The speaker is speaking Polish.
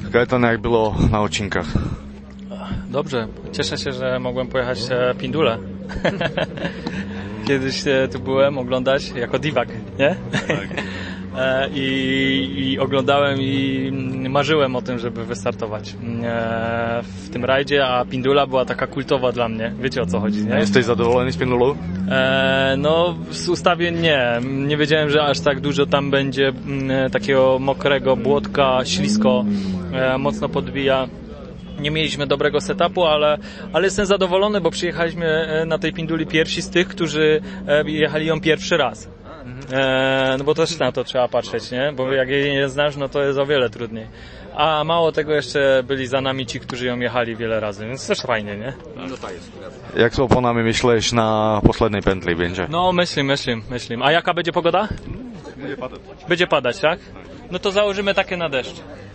Gaetan, jak było na odcinkach? Dobrze, cieszę się, że mogłem pojechać Pindule. Kiedyś tu byłem oglądać jako divak, nie? Tak. I oglądałem i marzyłem o tym, żeby wystartować w tym rajdzie, a Pindula była taka kultowa dla mnie. Wiecie, o co chodzi, nie? Jesteś zadowolony z Pindulą? No, z ustawień nie. Nie wiedziałem, że aż tak dużo tam będzie takiego mokrego błotka, ślisko, mocno podbija. Nie mieliśmy dobrego setupu, ale jestem zadowolony, bo przyjechaliśmy na tej Pinduli pierwsi z tych, którzy jechali ją pierwszy raz. No bo też na to trzeba patrzeć, nie? Bo jak jej nie znasz, no to jest o wiele trudniej. A mało tego, jeszcze byli za nami ci, którzy ją jechali wiele razy, więc też fajnie, nie? Jak z oponami myślisz na poslednej pętli będzie? No myślim. A jaka będzie pogoda? Będzie padać, tak? No to założymy takie na deszcz.